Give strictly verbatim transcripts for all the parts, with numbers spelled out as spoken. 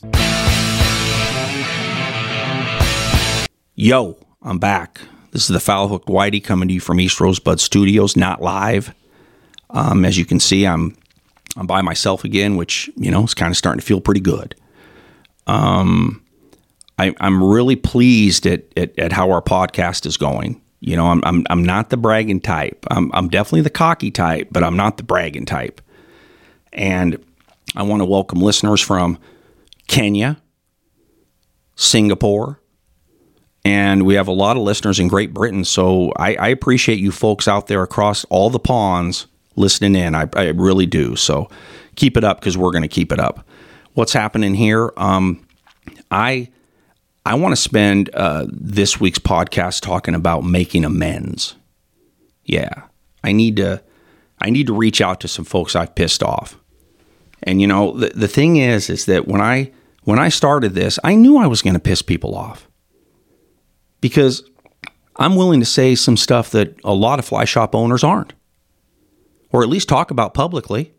Yo, I'm back. This is the Foul Hooked Whitey coming to you from East Rosebud Studios, not live. Um, as you can see, I'm I'm by myself again, which, you know, is kind of starting to feel pretty good. Um, I, I'm really pleased at, at at how our podcast is going. You know, I'm I'm I'm not the bragging type. I'm I'm definitely the cocky type, but I'm not the bragging type. And I want to welcome listeners from Kenya, Singapore, and we have a lot of listeners in Great Britain. So I, I appreciate you folks out there across all the ponds listening in. I, I really do. So keep it up, because we're going to keep it up. What's happening here? Um, I I want to spend uh, this week's podcast talking about making amends. Yeah, I need to I need to reach out to some folks I've pissed off. And you know, the the thing is, is that when I when I started this, I knew I was going to piss people off, because I'm willing to say some stuff that a lot of fly shop owners aren't, or at least talk about publicly.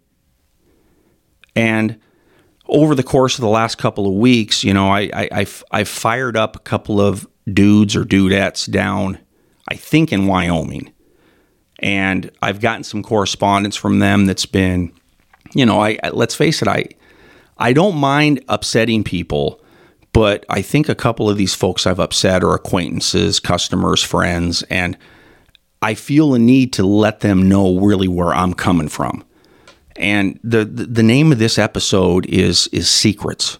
And over the course of the last couple of weeks, you know, I, I, I've, I've fired up a couple of dudes or dudettes down, I think, in Wyoming. And I've gotten some correspondence from them that's been, you know, I, I let's face it, I I don't mind upsetting people, but I think a couple of these folks I've upset are acquaintances, customers, friends, and I feel a need to let them know really where I'm coming from. And the, the, the name of this episode is is Secrets.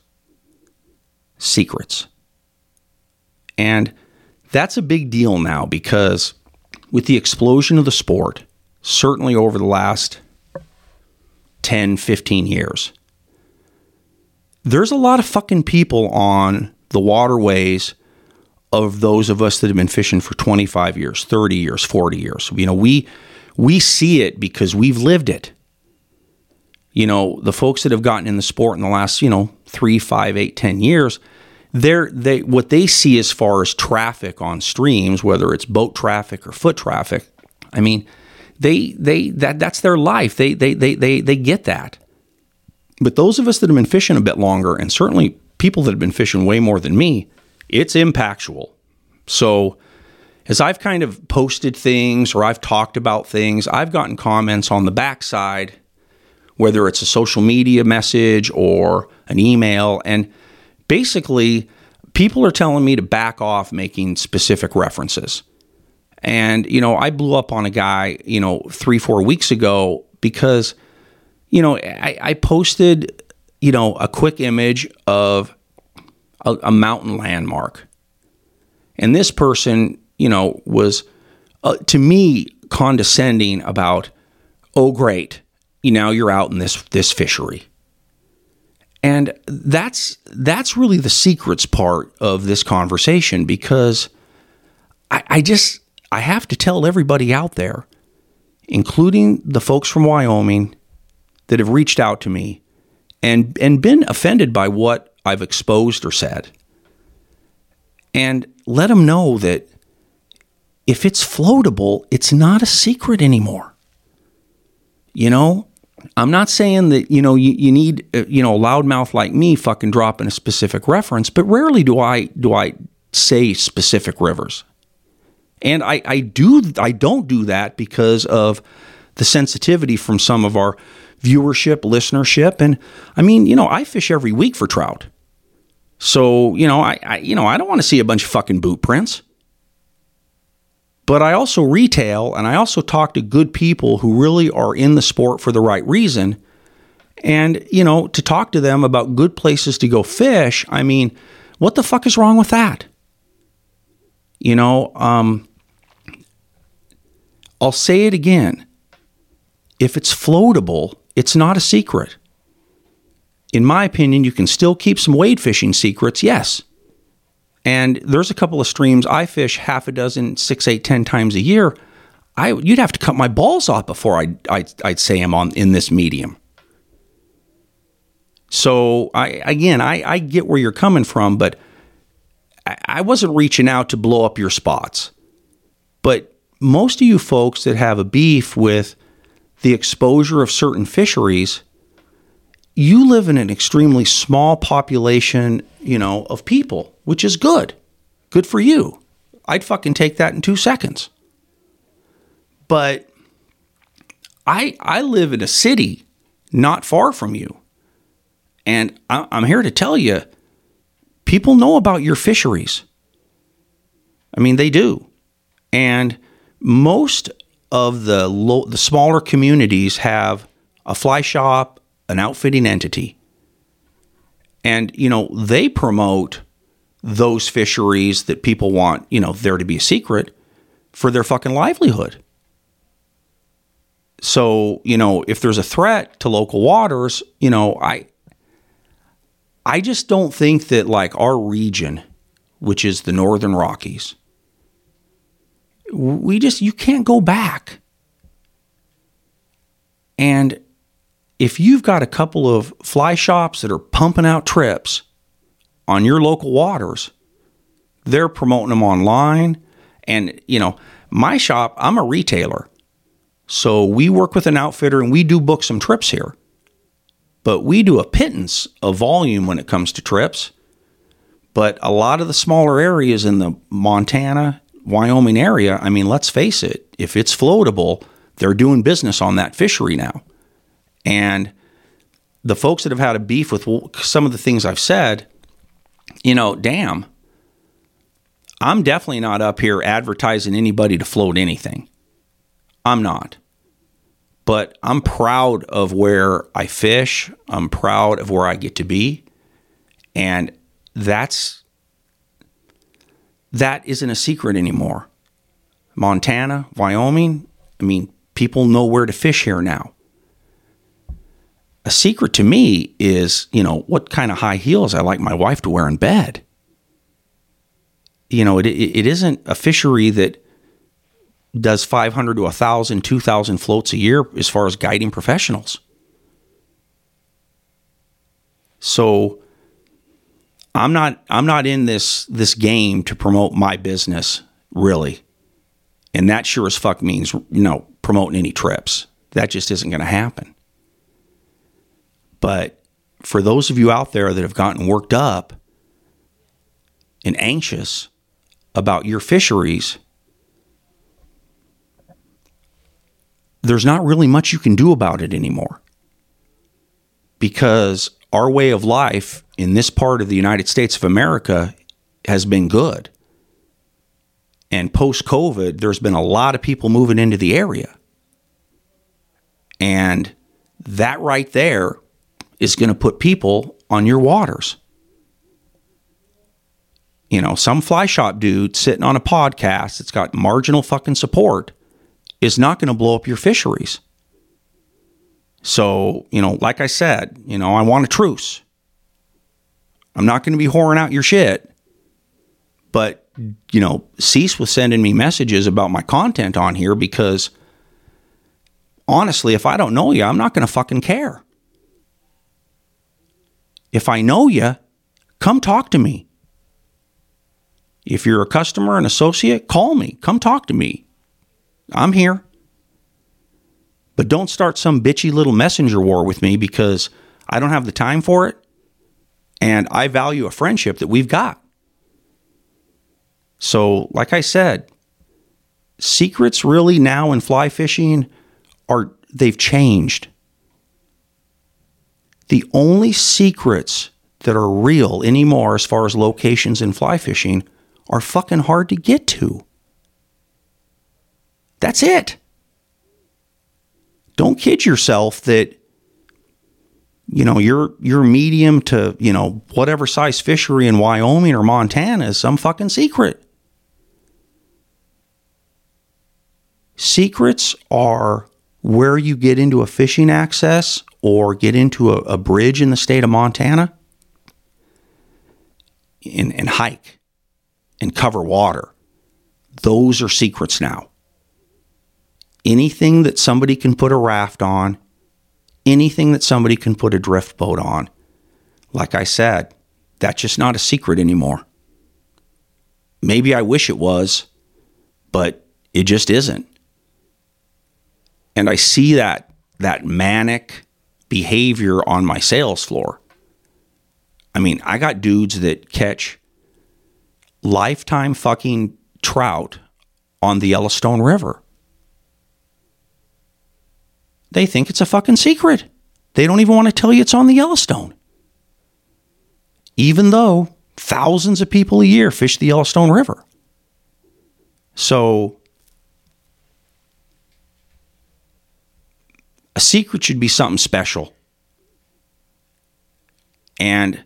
Secrets. And that's a big deal now, because with the explosion of the sport, certainly over the last ten, fifteen years, there's a lot of fucking people on the waterways of those of us that have been fishing for twenty-five years, thirty years, forty years. You know, we we see it because we've lived it. You know, the folks that have gotten in the sport in the last, you know, three, five, eight, ten years, they're they what they see as far as traffic on streams, whether it's boat traffic or foot traffic, I mean, they they that that's their life. They they they they they get that. But those of us that have been fishing a bit longer, and certainly people that have been fishing way more than me, it's impactful. So as I've kind of posted things or I've talked about things, I've gotten comments on the backside, whether it's a social media message or an email, and basically people are telling me to back off making specific references. And, you know, I blew up on a guy, you know, three, four weeks ago because, you know, I, I posted, you know, a quick image of a, a mountain landmark. And this person, you know, was, uh, to me, condescending about, oh, great, you know, you're out in this this fishery. And that's that's really the secrets part of this conversation, because I, I just, I have to tell everybody out there, including the folks from Wyoming that have reached out to me and and been offended by what I've exposed or said, and let them know that if it's floatable, it's not a secret anymore. You know, I'm not saying that, you know, you, you need, uh, you know, a loudmouth like me fucking dropping a specific reference, but rarely do I do I say specific rivers. And I, I do I don't do that because of the sensitivity from some of our viewership, listenership. And I mean, you know, I fish every week for trout. So, you know, I, I you know, I don't want to see a bunch of fucking boot prints. But I also retail, and I also talk to good people who really are in the sport for the right reason. And, you know, to talk to them about good places to go fish, I mean, what the fuck is wrong with that? You know, um, I'll say it again. If it's floatable, it's not a secret. In my opinion, you can still keep some wade fishing secrets, yes. And there's a couple of streams I fish half a dozen, six, eight, ten times a year. I you'd have to cut my balls off before I'd I'd, I'd say I'm on in this medium. So I again I, I get where you're coming from, but I, I wasn't reaching out to blow up your spots. But most of you folks that have a beef with the exposure of certain fisheries, you live in an extremely small population, you know, of people, which is good. Good for you. I'd fucking take that in two seconds. But I I live in a city not far from you. And I, I'm here to tell you, people know about your fisheries. I mean, they do. And most of the low, the smaller communities have a fly shop, an outfitting entity. And, you know, they promote those fisheries that people want, you know, there to be a secret for their fucking livelihood. So, you know, if there's a threat to local waters, you know, I I just don't think that like our region, which is the Northern Rockies, we just, you can't go back. And if you've got a couple of fly shops that are pumping out trips on your local waters, they're promoting them online. And, you know, my shop, I'm a retailer. So we work with an outfitter and we do book some trips here. But we do a pittance of volume when it comes to trips. But a lot of the smaller areas in the Montana, Wyoming area, I mean, let's face it, if it's floatable, they're doing business on that fishery now. And the folks that have had a beef with some of the things I've said, you know, damn, I'm definitely not up here advertising anybody to float anything. I'm not. But I'm proud of where I fish. I'm proud of where I get to be. And that's, that isn't a secret anymore. Montana, Wyoming, I mean, people know where to fish here now. A secret to me is, you know, what kind of high heels I like my wife to wear in bed. You know, it it isn't a fishery that does five hundred to one thousand, two thousand floats a year as far as guiding professionals. So I'm not I'm not in this this game to promote my business, really. And that sure as fuck means, you know, promoting any trips. That just isn't going to happen. But for those of you out there that have gotten worked up and anxious about your fisheries, there's not really much you can do about it anymore. Because our way of life in this part of the United States of America has been good. And post-COVID, there's been a lot of people moving into the area. And that right there is going to put people on your waters. You know, some fly shop dude sitting on a podcast that's got marginal fucking support is not going to blow up your fisheries. So, you know, like I said, you know, I want a truce. I'm not going to be whoring out your shit. But, you know, cease with sending me messages about my content on here because, honestly, if I don't know you, I'm not going to fucking care. If I know you, come talk to me. If you're a customer, an associate, call me. Come talk to me. I'm here. But don't start some bitchy little messenger war with me because I don't have the time for it. And I value a friendship that we've got. So, like I said, secrets really now in fly fishing are, they've changed. The only secrets that are real anymore as far as locations in fly fishing are fucking hard to get to. That's it. Don't kid yourself that, you know, your your medium to, you know, whatever size fishery in Wyoming or Montana is some fucking secret. Secrets are where you get into a fishing access or get into a, a bridge in the state of Montana and, and hike and cover water. Those are secrets now. Anything that somebody can put a raft on, anything that somebody can put a drift boat on, like I said, that's just not a secret anymore. Maybe I wish it was, but it just isn't. And I see that that manic behavior on my sales floor. I mean, I got dudes that catch lifetime fucking trout on the Yellowstone River. They think it's a fucking secret. They don't even want to tell you it's on the Yellowstone. Even though thousands of people a year fish the Yellowstone River. So, a secret should be something special. And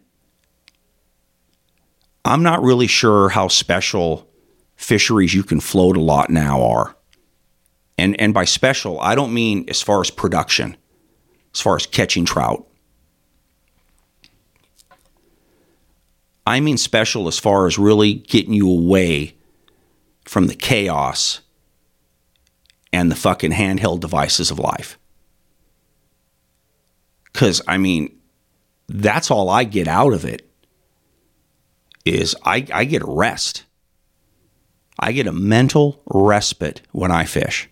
I'm not really sure how special fisheries you can float a lot now are. And and by special, I don't mean as far as production, as far as catching trout. I mean special as far as really getting you away from the chaos and the fucking handheld devices of life. Because, I mean, that's all I get out of it is I, I get a rest. I get a mental respite when I fish.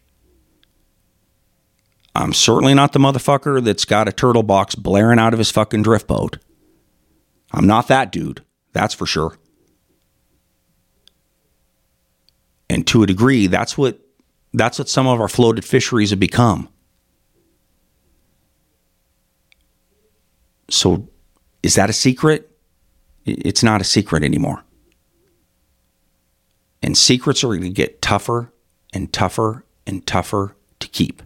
I'm certainly not the motherfucker that's got a turtle box blaring out of his fucking drift boat. I'm not that dude. That's for sure. And to a degree, that's what that's what some of our floated fisheries have become. So, is that a secret? It's not a secret anymore. And secrets are going to get tougher and tougher and tougher to keep.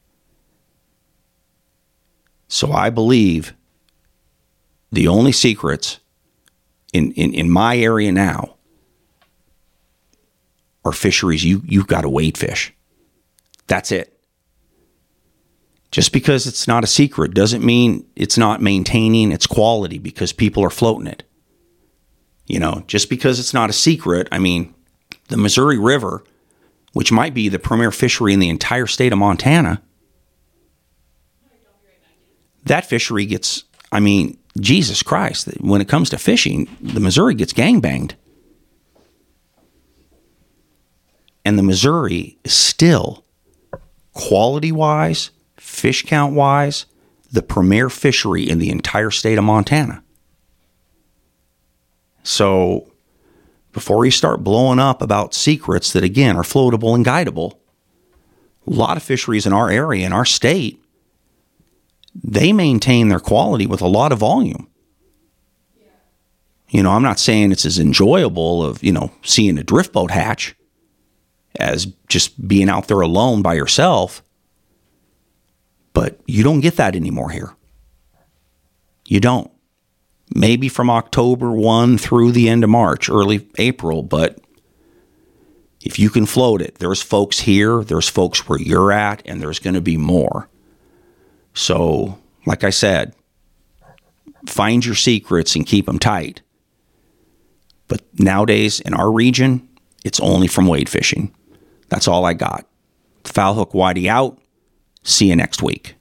So I believe the only secrets in, in, in my area now are fisheries you, you've got to wade fish. That's it. Just because it's not a secret doesn't mean it's not maintaining its quality because people are floating it. You know, just because it's not a secret, I mean, the Missouri River, which might be the premier fishery in the entire state of Montana, that fishery gets, I mean, Jesus Christ, when it comes to fishing, the Missouri gets gangbanged. And the Missouri is still, quality-wise, fish count-wise, the premier fishery in the entire state of Montana. So, before you start blowing up about secrets that, again, are floatable and guidable, a lot of fisheries in our area, in our state, they maintain their quality with a lot of volume. You know, I'm not saying it's as enjoyable of, you know, seeing a drift boat hatch as just being out there alone by yourself. But you don't get that anymore here. You don't. Maybe from October first through the end of March, early April, but if you can float it, there's folks here, there's folks where you're at, and there's going to be more. So, like I said, find your secrets and keep them tight. But nowadays, in our region, it's only from wade fishing. That's all I got. Foul Hook Whitey out. See you next week.